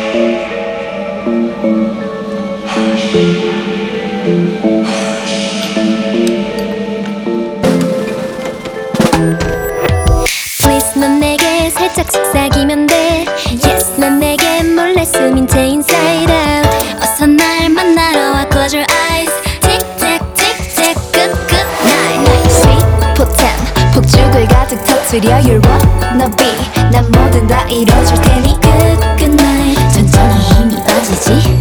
Please 넌 내게 살짝 속삭이면 돼. Yes 난 내게 몰래 숨인 채 inside out. 어서 날 만나러 와 close your eyes. Tick tack tick tack good good night. Sweet potent 폭죽을 가득 터뜨려 You're wannabe. 난 뭐든 다 이뤄줄 테니 good good night. 천천히 힘이 빠지지